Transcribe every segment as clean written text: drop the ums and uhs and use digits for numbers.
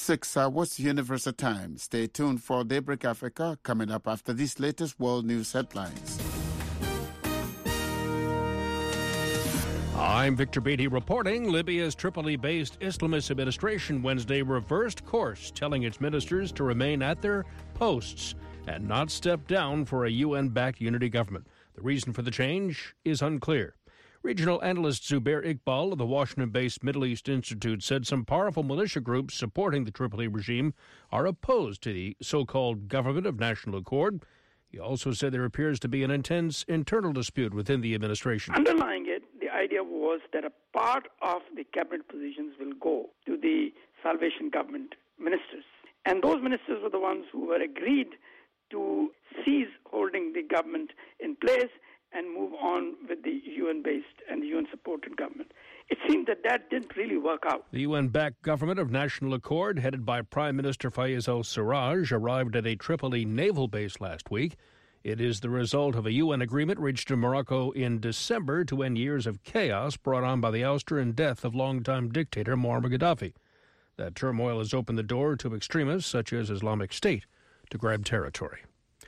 6 hours Universal Time. Stay tuned for Daybreak Africa coming up after these latest world news headlines. I'm Victor Beatty reporting. Libya's Tripoli-based Islamist administration Wednesday reversed course, telling its ministers to remain at their posts and not step down for a UN-backed unity government. The reason for the change is unclear. Regional analyst Zubair Iqbal of the Washington-based Middle East Institute said some powerful militia groups supporting the Tripoli regime are opposed to the so-called Government of National Accord. He also said there appears to be an intense internal dispute within the administration. Underlying it, the idea was that a part of the cabinet positions will go to the Salvation Government ministers. And those ministers were the ones who were agreed to cease holding the government in place and move on with the UN-based and the UN-supported government. It seemed that didn't really work out. The UN-backed Government of National Accord, headed by Prime Minister Fayez al-Sarraj, arrived at a Tripoli naval base last week. It is the result of a UN agreement reached in Morocco in December to end years of chaos brought on by the ouster and death of longtime dictator Muammar Gaddafi. That turmoil has opened the door to extremists such as Islamic State to grab territory.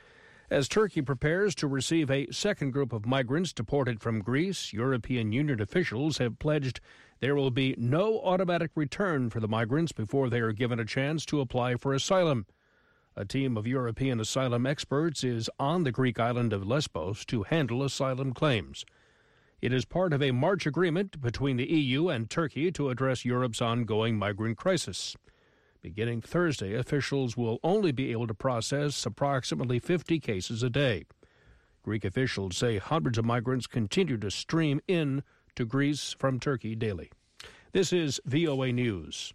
As Turkey prepares to receive a second group of migrants deported from Greece, European Union officials have pledged there will be no automatic return for the migrants before they are given a chance to apply for asylum. A team of European asylum experts is on the Greek island of Lesbos to handle asylum claims. It is part of a March agreement between the EU and Turkey to address Europe's ongoing migrant crisis. Beginning Thursday, officials will only be able to process approximately 50 cases a day. Greek officials say hundreds of migrants continue to stream in to Greece from Turkey daily. This is VOA News.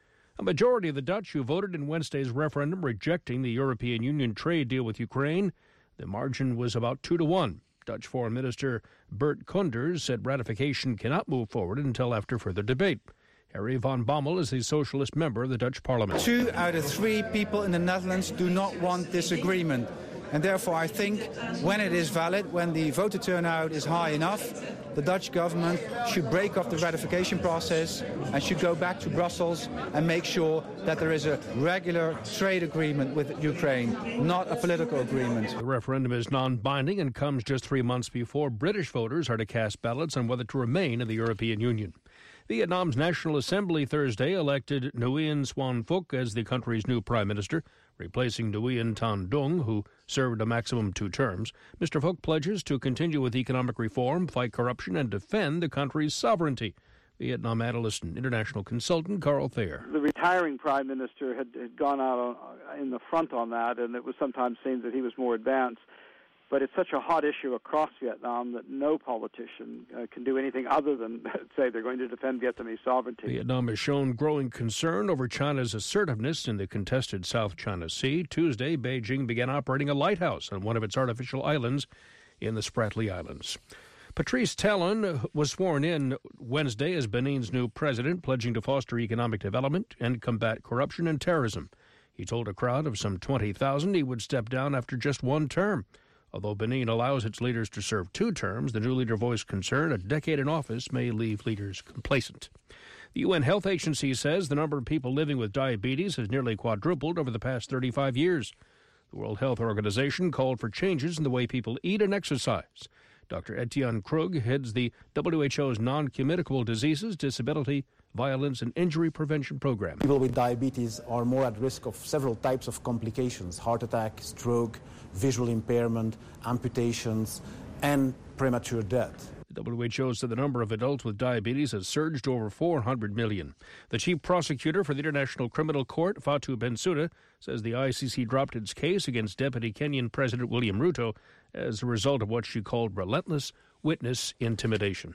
A majority of the Dutch who voted in Wednesday's referendum rejecting the European Union trade deal with Ukraine, the margin was about 2-1. Dutch Foreign Minister Bert Koenders said ratification cannot move forward until after further debate. Harry van Bommel is the socialist member of the Dutch parliament. 2 out of 3 people in the Netherlands do not want this agreement. And therefore I think when it is valid, when the voter turnout is high enough, the Dutch government should break off the ratification process and should go back to Brussels and make sure that there is a regular trade agreement with Ukraine, not a political agreement. The referendum is non-binding and comes just 3 months before British voters are to cast ballots on whether to remain in the European Union. Vietnam's National Assembly Thursday elected Nguyen Xuan Phuc as the country's new prime minister, replacing Nguyen Thanh Dung, who served a maximum 2 terms. Mr. Phuc pledges to continue with economic reform, fight corruption, and defend the country's sovereignty. Vietnam analyst and international consultant Carl Thayer. The retiring prime minister had gone out in the front on that, and it was sometimes seen that he was more advanced. But it's such a hot issue across Vietnam that no politician can do anything other than say they're going to defend Vietnamese sovereignty. Vietnam has shown growing concern over China's assertiveness in the contested South China Sea. Tuesday, Beijing began operating a lighthouse on one of its artificial islands in the Spratly Islands. Patrice Talon was sworn in Wednesday as Benin's new president, pledging to foster economic development and combat corruption and terrorism. He told a crowd of some 20,000 he would step down after just 1 term. Although Benin allows its leaders to serve 2 terms, the new leader voiced concern a decade in office may leave leaders complacent. The UN Health Agency says the number of people living with diabetes has nearly quadrupled over the past 35 years. The World Health Organization called for changes in the way people eat and exercise. Dr. Etienne Krug heads the WHO's Non-Communicable Diseases, Disability, Violence and Injury Prevention Program. People with diabetes are more at risk of several types of complications: heart attack, stroke, visual impairment, amputations, and premature death. The WHO said the number of adults with diabetes has surged to over 400 million. The chief prosecutor for the International Criminal Court, Fatou Bensouda, says the ICC dropped its case against Deputy Kenyan President William Ruto as a result of what she called relentless witness intimidation.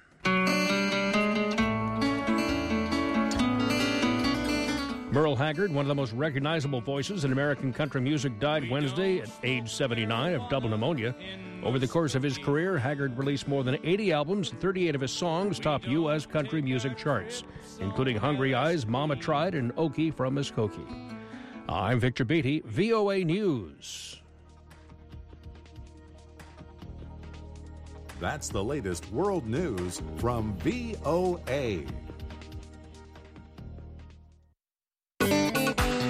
Merle Haggard, one of the most recognizable voices in American country music, died Wednesday at age 79 of double pneumonia. Over the course of his career, Haggard released more than 80 albums. 38 of his songs topped U.S. country music charts, including Hungry Eyes, Mama Tried, and Okie from Muskogee. I'm Victor Beatty, VOA News. That's the latest world news from VOA.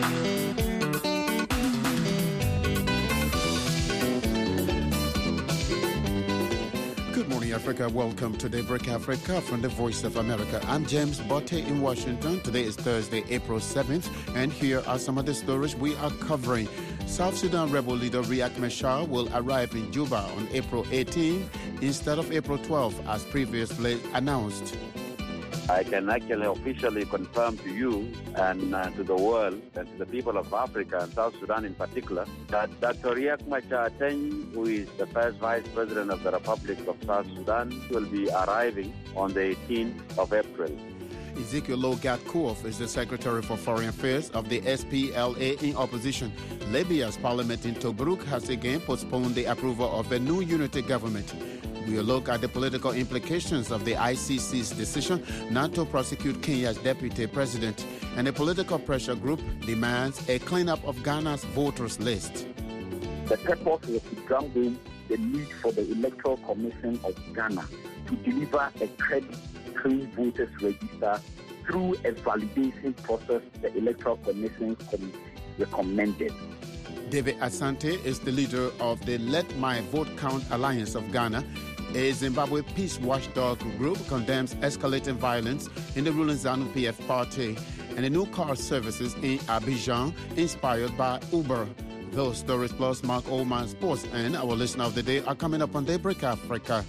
Africa. Welcome to Daybreak Africa from the Voice of America. I'm James Botte in Washington. Today is Thursday, April 7th, and here are some of the stories we are covering. South Sudan rebel leader Riek Machar will arrive in Juba on April 18th instead of April 12th, as previously announced. I can actually officially confirm to you and to the world and to the people of Africa and South Sudan in particular that Dr. Riek Machar, who is the first Vice President of the Republic of South Sudan, will be arriving on the 18th of April. Ezekiel Logat-Kuof is the Secretary for Foreign Affairs of the SPLA in opposition. Libya's parliament in Tobruk has again postponed the approval of a new unity government. We'll look at the political implications of the ICC's decision not to prosecute Kenya's deputy president. And a political pressure group demands a cleanup of Ghana's voters list. The purpose was to ground in the need for the Electoral Commission of Ghana to deliver a clean voters register through a validation process the Electoral Commission recommended. David Asante is the leader of the Let My Vote Count Alliance of Ghana. A Zimbabwe peace watchdog group condemns escalating violence in the ruling ZANU-PF party, and the new car services in Abidjan inspired by Uber. Those stories plus Mark Oman Sports and our listener of the day are coming up on Daybreak Africa.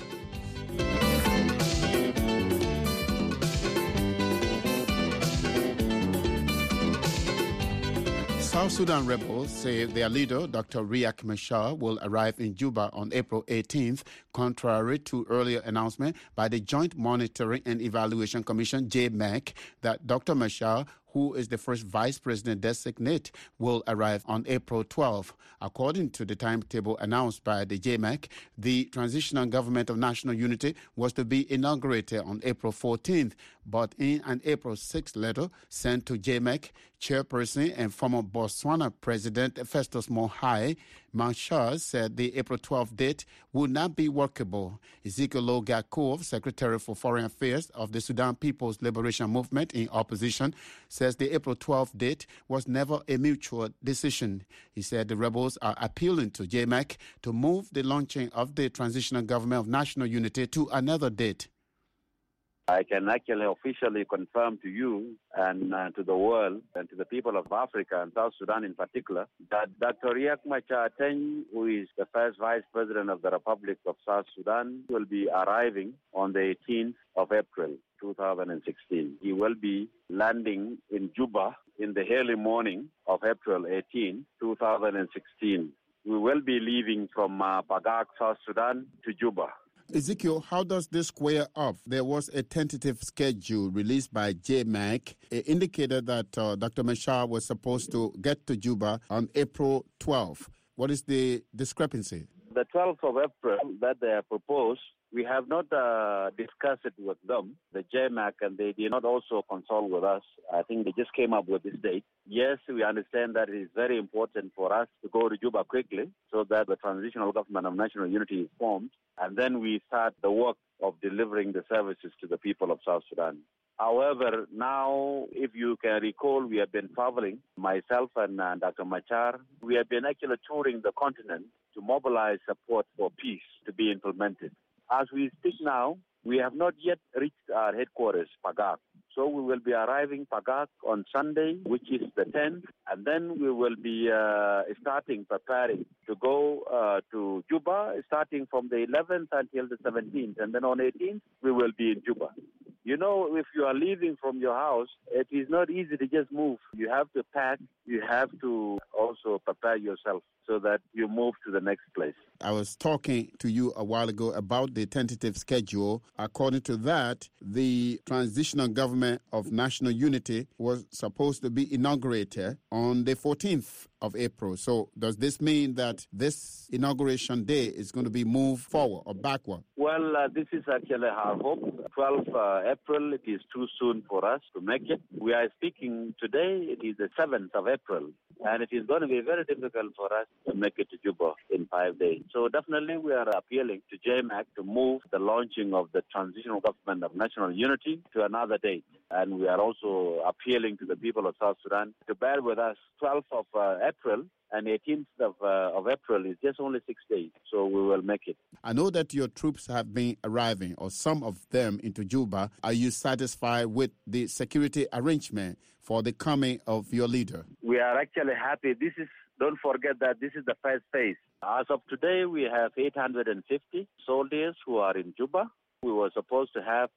South Sudan rebels say their leader, Dr. Riek Machar, will arrive in Juba on April 18th, contrary to earlier announcement by the Joint Monitoring and Evaluation Commission, JMEC, that Dr. Machar, who is the first vice president designate, will arrive on April 12th. According to the timetable announced by the JMAC, the Transitional Government of National Unity was to be inaugurated on April 14th, but in an April 6th letter sent to JMAC, chairperson and former Botswana President Festus Mogae, Machar said the April 12th date would not be workable. Ezekiel Logat-Kuof, Secretary for Foreign Affairs of the Sudan People's Liberation Movement in opposition, says the April 12th date was never a mutual decision. He said the rebels are appealing to JMAC to move the launching of the Transitional Government of National Unity to another date. I can actually officially confirm to you and to the world and to the people of Africa and South Sudan in particular that Dr. Riek Machar, who is the first Vice President of the Republic of South Sudan, will be arriving on the 18th of April 2016. He will be landing in Juba in the early morning of April 18, 2016. We will be leaving from Pagak, South Sudan to Juba. Ezekiel, how does this square up? There was a tentative schedule released by JMAC. It indicated that Dr. Machar was supposed to get to Juba on April 12th. What is the discrepancy? The 12th of April that they have proposed, we have not discussed it with them, the JMAC, and they did not also consult with us. I think they just came up with this date. Yes, we understand that it is very important for us to go to Juba quickly so that the Transitional Government of National Unity is formed, and then we start the work of delivering the services to the people of South Sudan. However, now, if you can recall, we have been traveling, myself and Dr. Machar. We have been actually touring the continent to mobilize support for peace to be implemented. As we speak now, we have not yet reached our headquarters, Pagak. So we will be arriving Pagak on Sunday, which is the 10th, and then we will be preparing to go to Juba, starting from the 11th until the 17th. And then on 18th, we will be in Juba. You know, if you are leaving from your house, it is not easy to just move. You have to pack. You have to also prepare yourself so that you move to the next place. I was talking to you a while ago about the tentative schedule. According to that, the Transitional Government of National Unity was supposed to be inaugurated on the 14th of April. So does this mean that this inauguration day is going to be moved forward or backward? Well, this is actually our hope. 12th April, it is too soon for us to make it. We are speaking today, it is the 7th of April, and it is going to be very difficult for us to make it to Juba in 5 days. So definitely we are appealing to JMAC to move the launching of the Transitional Government of National Unity to another date. And we are also appealing to the people of South Sudan to bear with us. 12th of April and 18th of April is just only 6 days, so we will make it. I know that your troops have been arriving, or some of them, into Juba. Are you satisfied with the security arrangement for the coming of your leader? We are actually happy. Don't forget that this is the first phase. As of today, we have 850 soldiers who are in Juba. We were supposed to have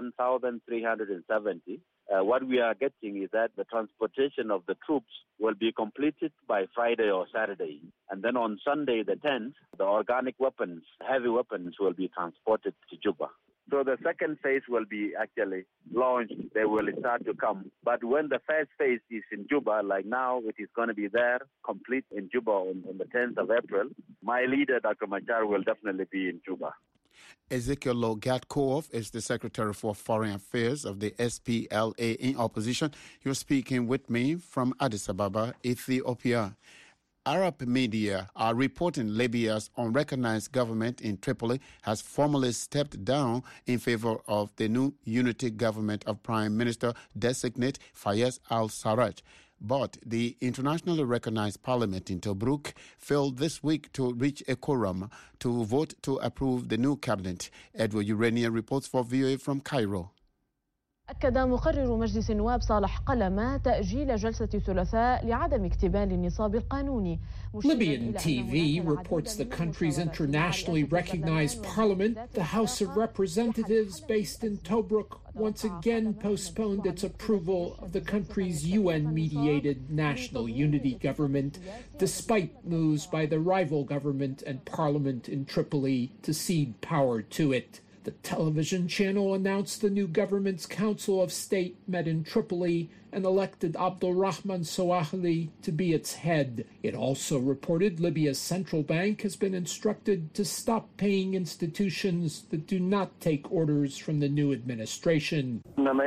1,370. What we are getting is that the transportation of the troops will be completed by Friday or Saturday. And then on Sunday, the 10th, the organic weapons, heavy weapons, will be transported to Juba. So the second phase will be actually launched. They will start to come. But when the first phase is in Juba, like now, it is going to be there, complete in Juba on the 10th of April, my leader, Dr. Machar, will definitely be in Juba. Ezekiel Logatkoov is the Secretary for Foreign Affairs of the SPLA in opposition. You're speaking with me from Addis Ababa, Ethiopia. Arab media are reporting Libya's unrecognized government in Tripoli has formally stepped down in favor of the new unity government of Prime Minister designate Fayez al-Sarraj. But the internationally recognized parliament in Tobruk failed this week to reach a quorum to vote to approve the new cabinet. Edward Urania reports for VOA from Cairo. أكد مقرر مجلس النواب صالح قلمة تأجيل جلسة الثلاثاء لعدم اكتمال النصاب القانوني. Libyan TV reports the country's internationally recognized parliament, the House of Representatives based in Tobruk, once again postponed its approval of the country's UN-mediated national unity government, despite moves by the rival government and parliament in Tripoli to cede power to it. The television channel announced the new government's Council of State met in Tripoli and elected Abdulrahman Soahili to be its head. It also reported Libya's central bank has been instructed to stop paying institutions that do not take orders from the new administration.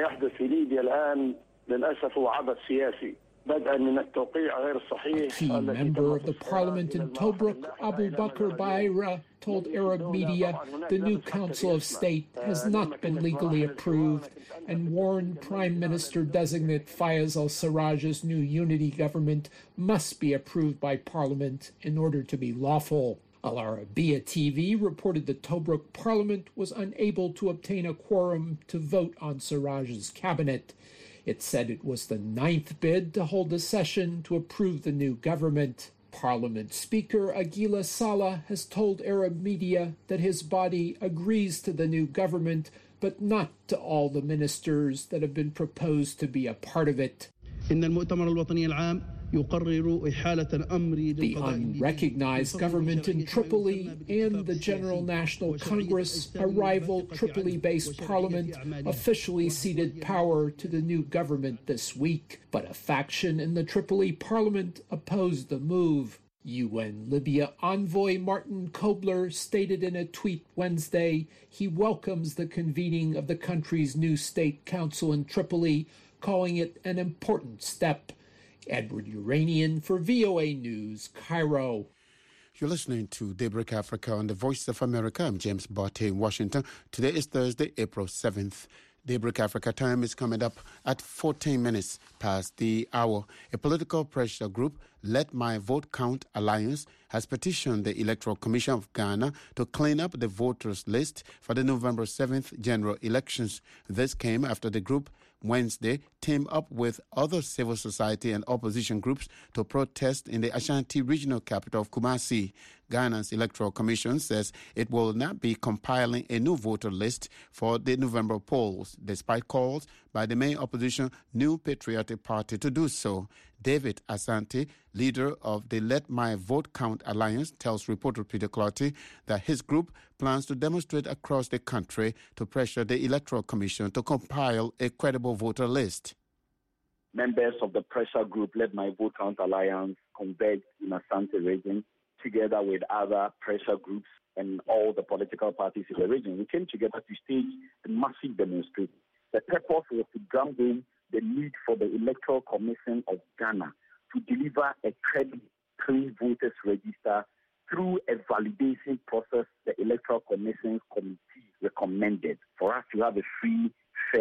A key member of the parliament in Tobruk, Abu Bakr Baira, told Arab media the new Council of State has not been legally approved and warned Prime Minister-designate Fayez al-Sarraj's new unity government must be approved by parliament in order to be lawful. Al Arabiya TV reported the Tobruk parliament was unable to obtain a quorum to vote on Sarraj's cabinet. It said it was the 9th bid to hold a session to approve the new government. Parliament Speaker Aguila Saleh has told Arab media that his body agrees to the new government, but not to all the ministers that have been proposed to be a part of it. The unrecognized government in Tripoli and the General National Congress, a rival Tripoli-based parliament, officially ceded power to the new government this week. But a faction in the Tripoli parliament opposed the move. UN Libya envoy Martin Kobler stated in a tweet Wednesday he welcomes the convening of the country's new state council in Tripoli, calling it an important step. Edward Uranian for VOA News, Cairo. You're listening to Daybreak Africa on the Voice of America. I'm James Barty in Washington. Today is Thursday, April 7th. Daybreak Africa time is coming up at 14 minutes past the hour. A political pressure group, Let My Vote Count Alliance, has petitioned the Electoral Commission of Ghana to clean up the voters list for the November 7th general elections. This came after the group Wednesday teamed up with other civil society and opposition groups to protest in the Ashanti regional capital of Kumasi. Ghana's Electoral Commission says it will not be compiling a new voter list for the November polls, despite calls by the main opposition New Patriotic Party to do so. David Asante, leader of the Let My Vote Count Alliance, tells reporter Peter Clotty that his group plans to demonstrate across the country to pressure the Electoral Commission to compile a credible voter list. Members of the pressure group Let My Vote Count Alliance converged in Asante region together with other pressure groups and all the political parties in the region. We came together to stage a massive demonstration. The purpose was to drum home the need for the Electoral Commission of Ghana to deliver a credible, clean voters register through a validation process the Electoral Commission's committee recommended for us to have a free, fair,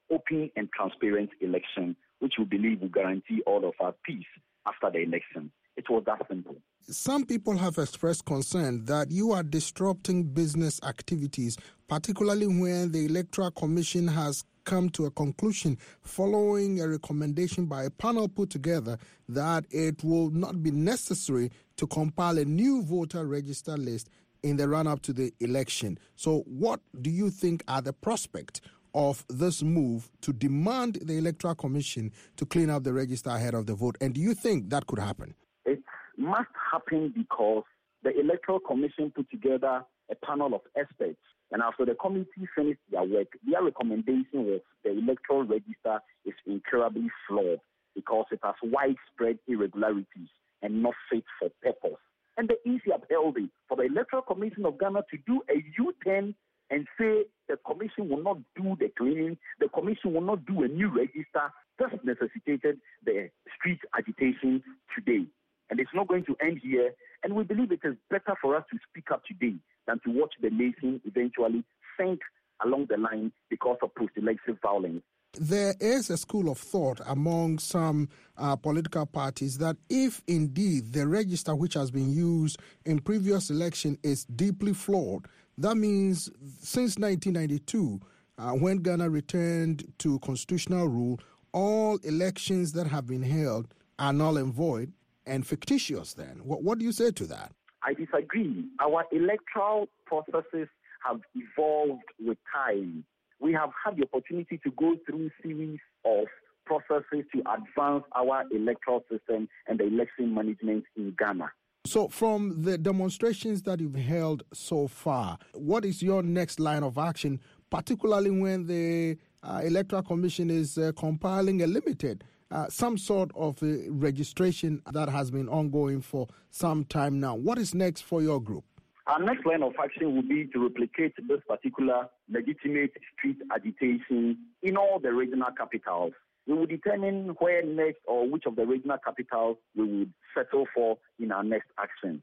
open and transparent election, which we believe will guarantee all of us peace after the election. It was that simple. Some people have expressed concern that you are disrupting business activities, particularly when the Electoral Commission has come to a conclusion following a recommendation by a panel put together that it will not be necessary to compile a new voter register list in the run-up to the election. So what do you think are the prospects of this move to demand the Electoral Commission to clean up the register ahead of the vote? And do you think that could happen? It must happen because the Electoral Commission put together a panel of experts. And after the committee finished their work, their recommendation was the electoral register is incurably flawed because it has widespread irregularities and not fit for purpose. And the EC upheld it for the Electoral Commission of Ghana to do a U-turn and say the commission will not do the cleaning, the commission will not do a new register. This necessitated the street agitation today. And it's not going to end here. And we believe it is better for us to speak up today than to watch the nation eventually sink along the line because of post-election violence. There is a school of thought among some political parties that if indeed the register which has been used in previous election is deeply flawed, that means since 1992, when Ghana returned to constitutional rule, all elections that have been held are null and void and fictitious then. What do you say to that? I disagree. Our electoral processes have evolved with time. We have had the opportunity to go through a series of processes to advance our electoral system and the election management in Ghana. So from the demonstrations that you've held so far, what is your next line of action, particularly when the Electoral Commission is compiling a limited, some sort of registration that has been ongoing for some time now? What is next for your group? Our next line of action will be to replicate this particular legitimate street agitation in all the regional capitals. We will determine where next or which of the regional capitals we would settle for in our next action.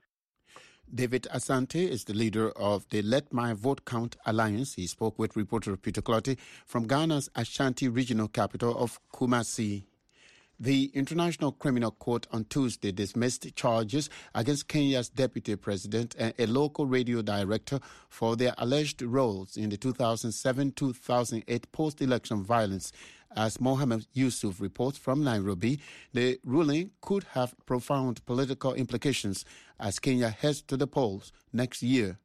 David Asante is the leader of the Let My Vote Count Alliance. He spoke with reporter Peter Clotty from Ghana's Ashanti regional capital of Kumasi. The International Criminal Court on Tuesday dismissed charges against Kenya's deputy president and a local radio director for their alleged roles in the 2007-2008 post-election violence. As Mohammed Yusuf reports from Nairobi, the ruling could have profound political implications as Kenya heads to the polls next year.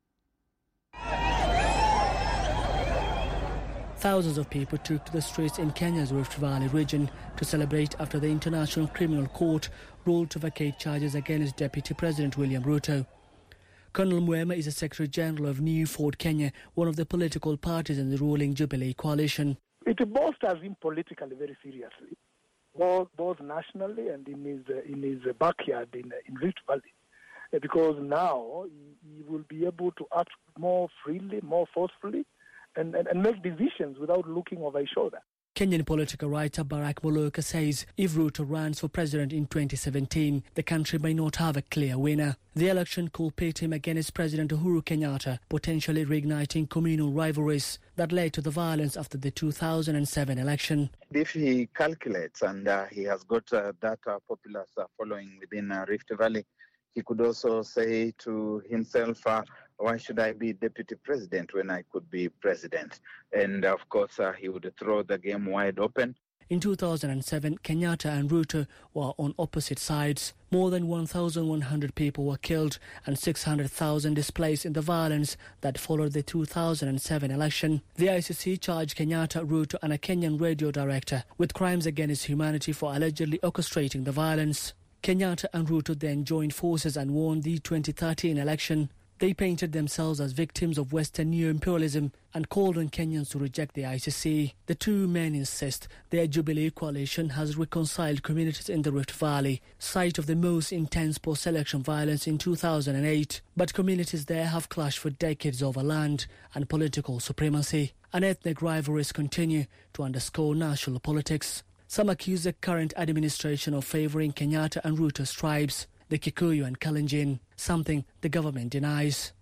Thousands of people took to the streets in Kenya's Rift Valley region to celebrate after the International Criminal Court ruled to vacate charges against Deputy President William Ruto. Colonel Mwema is the Secretary General of New Ford Kenya, one of the political parties in the ruling Jubilee coalition. It bolsters him politically very seriously, both nationally and in his backyard in Rift Valley, because now he will be able to act more freely, more forcefully, and make decisions without looking over his shoulder. Kenyan political writer Barack Moloka says if Ruto runs for president in 2017, the country may not have a clear winner. The election could pit him against President Uhuru Kenyatta, potentially reigniting communal rivalries that led to the violence after the 2007 election. If he calculates and he has got that popular following within Rift Valley, he could also say to himself, why should I be deputy president when I could be president? And of course, he would throw the game wide open. In 2007, Kenyatta and Ruto were on opposite sides. More than 1,100 people were killed and 600,000 displaced in the violence that followed the 2007 election. The ICC charged Kenyatta, Ruto and a Kenyan radio director with crimes against humanity for allegedly orchestrating the violence. Kenyatta and Ruto then joined forces and won the 2013 election. They painted themselves as victims of Western neo-imperialism and called on Kenyans to reject the ICC. The two men insist their Jubilee coalition has reconciled communities in the Rift Valley, site of the most intense post-election violence in 2008. But communities there have clashed for decades over land and political supremacy. And ethnic rivalries continue to underscore national politics. Some accuse the current administration of favouring Kenyatta and Ruto's tribes, the Kikuyu and Kalenjin, something the government denies.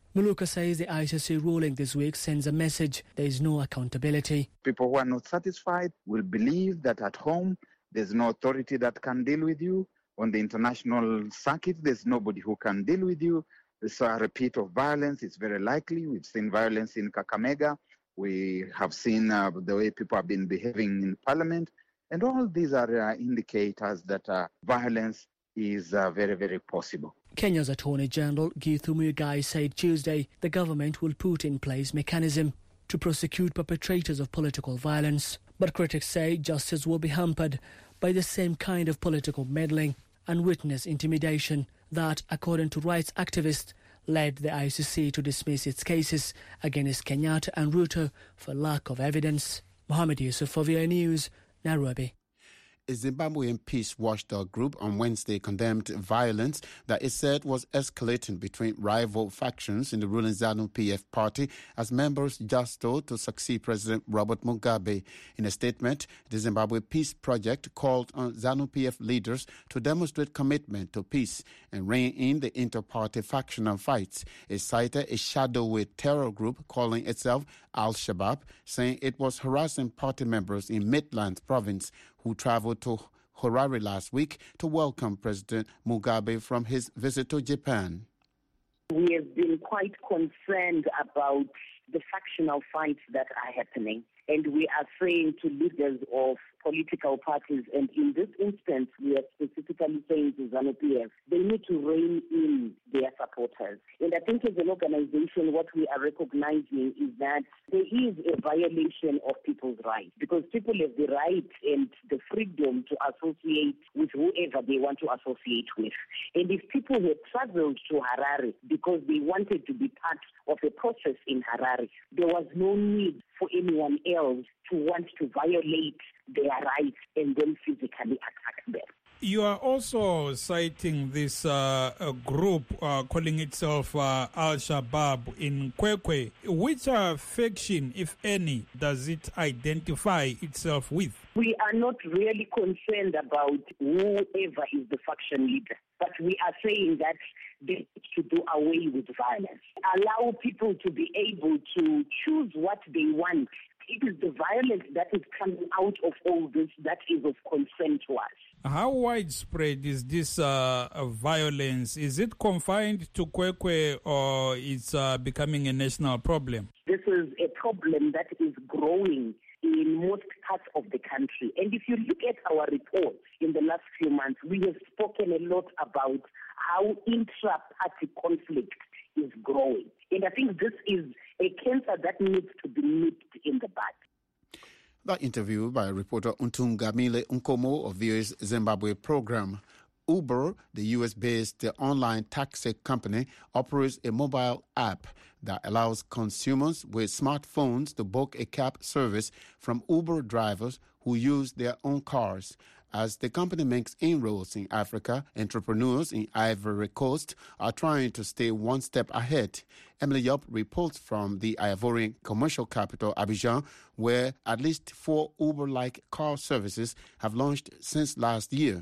Muluka says the ICC ruling this week sends a message there is no accountability. People who are not satisfied will believe that at home there's no authority that can deal with you. On the international circuit, there's nobody who can deal with you. So a repeat of violence is very likely. We've seen violence in Kakamega. We have seen the way people have been behaving in parliament. And all these are indicators that violence is very, very possible. Kenya's Attorney General Githu Muigai said Tuesday the government will put in place mechanism to prosecute perpetrators of political violence. But critics say justice will be hampered by the same kind of political meddling and witness intimidation that, according to rights activists, led the ICC to dismiss its cases against Kenyatta and Ruto for lack of evidence. Mohammed Yusuf for VOA News, Nairobi. A Zimbabwean peace watchdog group on Wednesday condemned violence that it said was escalating between rival factions in the ruling ZANU-PF party as members jostled to succeed President Robert Mugabe. In a statement, the Zimbabwe Peace Project called on ZANU-PF leaders to demonstrate commitment to peace and rein in the inter-party factional fights. It cited a shadowy terror group calling itself Al-Shabaab, saying it was harassing party members in Midlands province who traveled to Harare last week to welcome President Mugabe from his visit to Japan. We have been quite concerned about the factional fights that are happening, and we are saying to leaders of political parties, and in this instance, we are specifically saying to ZANU-PF, they need to rein in their supporters. And I think as an organization, what we are recognizing is that there is a violation of people's rights, because people have the right and the freedom to associate with whoever they want to associate with. And if people had traveled to Harare because they wanted to be part of a process in Harare, there was no need for anyone else to want to violate their rights and then physically attack them. You are also citing this group calling itself Al-Shabaab in Kwekwe. Which faction, if any, does it identify itself with? We are not really concerned about whoever is the faction leader, but we are saying that they need to do away with violence. Allow people to be able to choose what they want. It is the violence that is coming out of all this that is of concern to us. How widespread is this violence? Is it confined to Kwekwe or it's becoming a national problem? This is a problem that is growing in most parts of the country. And if you look at our reports in the last few months, we have spoken a lot about how intra-party conflict is growing. And I think this is a cancer that needs to be nipped in the bud. That interview by reporter Untungamile Nkomo of VOA's Zimbabwe program. Uber, the US-based online taxi company, operates a mobile app that allows consumers with smartphones to book a cab service from Uber drivers who use their own cars. As the company makes inroads in Africa, entrepreneurs in Ivory Coast are trying to stay one step ahead. Emily Yop reports from the Ivorian commercial capital, Abidjan, where at least 4 Uber-like car services have launched since last year.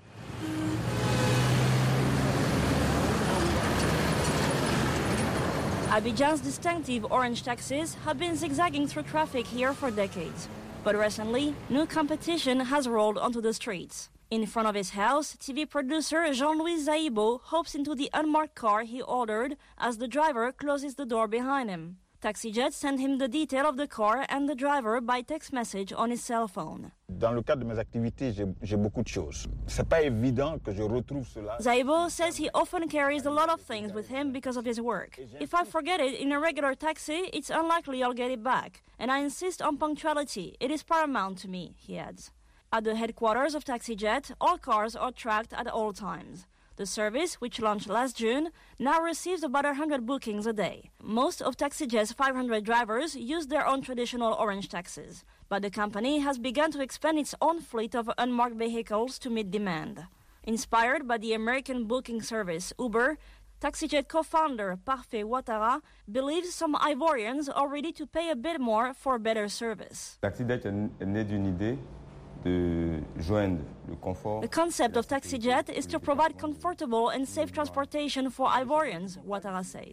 Abidjan's distinctive orange taxis have been zigzagging through traffic here for decades. But recently, new competition has rolled onto the streets. In front of his house, TV producer Jean-Louis Zaibo hops into the unmarked car he ordered as the driver closes the door behind him. TaxiJet sent him the detail of the car and the driver by text message on his cell phone. Dans le cadre de mes activités, j'ai beaucoup de choses. C'est pas évident que je retrouve cela. Zaibo says he often carries a lot of things with him because of his work. If I forget it in a regular taxi, it's unlikely I'll get it back. And I insist on punctuality. It is paramount to me, he adds. At the headquarters of TaxiJet, all cars are tracked at all times. The service, which launched last June, now receives about 100 bookings a day. Most of TaxiJet's 500 drivers use their own traditional orange taxis, but the company has begun to expand its own fleet of unmarked vehicles to meet demand. Inspired by the American booking service Uber, TaxiJet co-founder Parfait Ouattara believes some Ivorians are ready to pay a bit more for better service. TaxiJet est né d'une idée. The concept of TaxiJet is to provide comfortable and safe transportation for Ivorians, Ouattara says.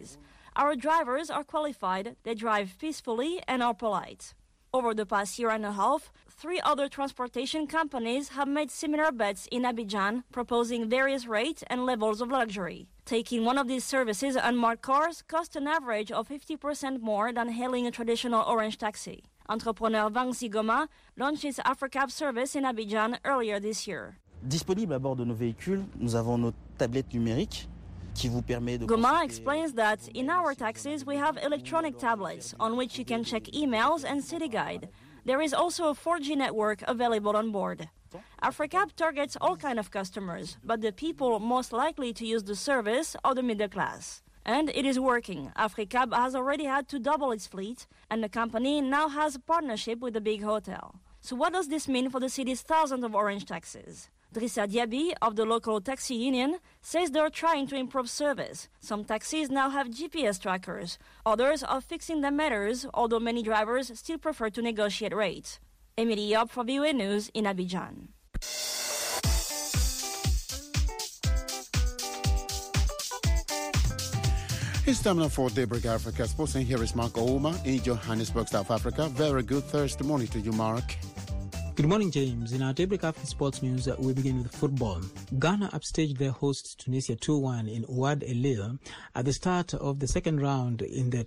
Our drivers are qualified, they drive peacefully and are polite. Over the past year and a half, 3 other transportation companies have made similar bets in Abidjan, proposing various rates and levels of luxury. Taking one of these services, unmarked cars cost an average of 50% more than hailing a traditional orange taxi. Entrepreneur Wang Zigoma launched his AfriCab service in Abidjan earlier this year. Disponible à bord de nos véhicules, nous avons nos tablettes numériques. Goma explains that in our taxis we have electronic tablets on which you can check emails and city guide. There is also a 4G network available on board. AfriCab targets all kinds of customers, but the people most likely to use the service are the middle class. And it is working. AfriCab has already had to double its fleet, and the company now has a partnership with a big hotel. So what does this mean for the city's thousands of orange taxis? Drissa Diaby of the local taxi union says they're trying to improve service. Some taxis now have GPS trackers. Others are fixing their meters, although many drivers still prefer to negotiate rates. Emily Yob for VOA News in Abidjan. It's time now for Daybreak Africa Sports, and here is Mark Ouma in Johannesburg, South Africa. Very good Thursday morning to you, Mark. Good morning, James. In our Daybreak Africa Sports news, we begin with football. Ghana upstaged their hosts Tunisia 2-1 in Ouad El at the start of the second round in the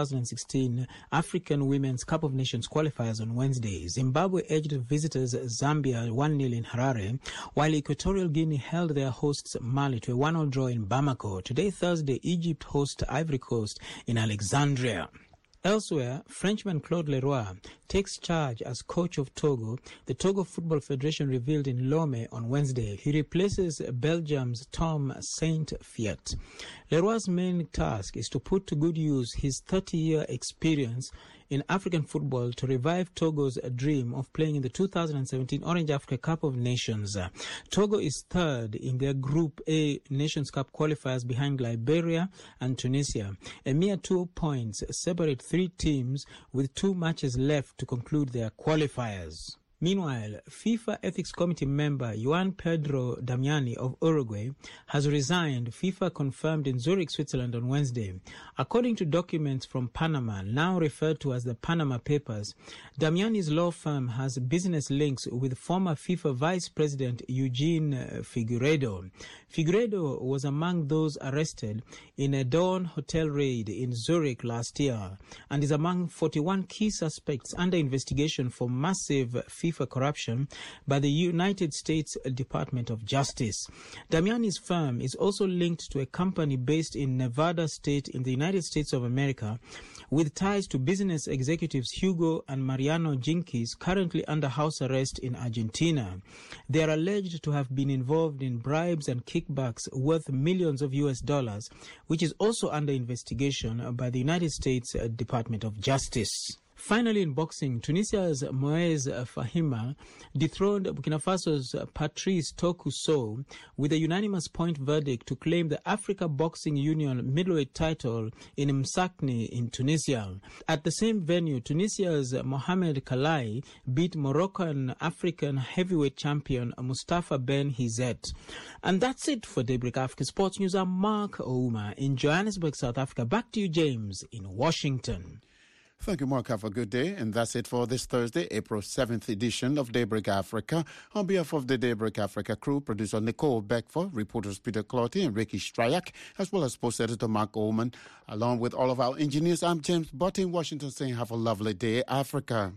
2016 African Women's Cup of Nations qualifiers on Wednesday. Zimbabwe edged visitors Zambia 1-0 in Harare, while Equatorial Guinea held their hosts Mali to a 1-1 draw in Bamako. Today, Thursday, Egypt hosts Ivory Coast in Alexandria. Elsewhere, Frenchman Claude Leroy takes charge as coach of Togo, the Togo Football Federation revealed in Lomé on Wednesday. He replaces Belgium's Tom Saint-Fiet. Leroy's main task is to put to good use his 30-year experience in African football to revive Togo's dream of playing in the 2017 Orange Africa Cup of Nations. Togo is third in their Group A Nations Cup qualifiers behind Liberia and Tunisia. A mere 2 points separate 3 teams with 2 matches left to conclude their qualifiers. Meanwhile, FIFA Ethics Committee member Juan Pedro Damiani of Uruguay has resigned, FIFA confirmed in Zurich, Switzerland on Wednesday. According to documents from Panama, now referred to as the Panama Papers, Damiani's law firm has business links with former FIFA Vice President Eugene Figueiredo. Figueiredo was among those arrested in a Dawn hotel raid in Zurich last year and is among 41 key suspects under investigation for massive FIFA corruption by the United States Department of Justice. Damiani's firm is also linked to a company based in Nevada State in the United States of America with ties to business executives Hugo and Mariano Jinquis, currently under house arrest in Argentina. They are alleged to have been involved in bribes and kickbacks worth millions of US dollars, which is also under investigation by the United States Department of Justice. Finally, in boxing, Tunisia's Moez Fahima dethroned Burkina Faso's Patrice Tokuso with a unanimous point verdict to claim the Africa Boxing Union middleweight title in Msakni in Tunisia. At the same venue, Tunisia's Mohamed Kalai beat Moroccan African heavyweight champion Mustafa Ben Hizet. And that's it for Daybreak Africa Sports News. I'm Mark Ouma in Johannesburg, South Africa. Back to you, James, in Washington. Thank you, Mark. Have a good day. And that's it for this Thursday, April 7th edition of Daybreak Africa. On behalf of the Daybreak Africa crew, producer Nicole Beckford, reporters Peter Clotty and Ricky Stryak, as well as sports editor Mark Ullman, along with all of our engineers, I'm James Butt in Washington saying have a lovely day, Africa.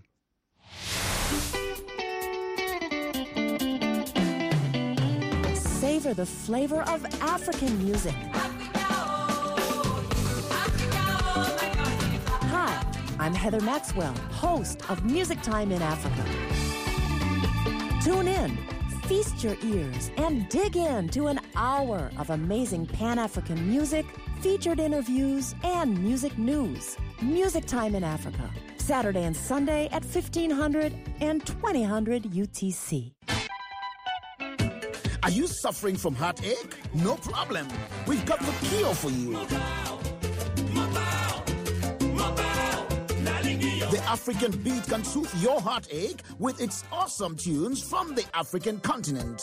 Savor the flavor of African music. I'm Heather Maxwell, host of Music Time in Africa. Tune in, feast your ears, and dig in to an hour of amazing Pan-African music, featured interviews, and music news. Music Time in Africa, Saturday and Sunday at 1500 and 2000 UTC. Are you suffering from heartache? No problem. We've got the cure for you. The African beat can soothe your heartache with its awesome tunes from the African continent.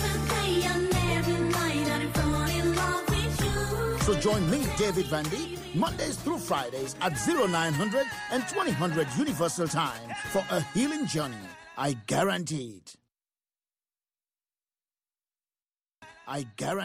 So join me, David Vandy, Mondays through Fridays at 0900 and 2000 Universal Time for a healing journey. I guarantee it. I guarantee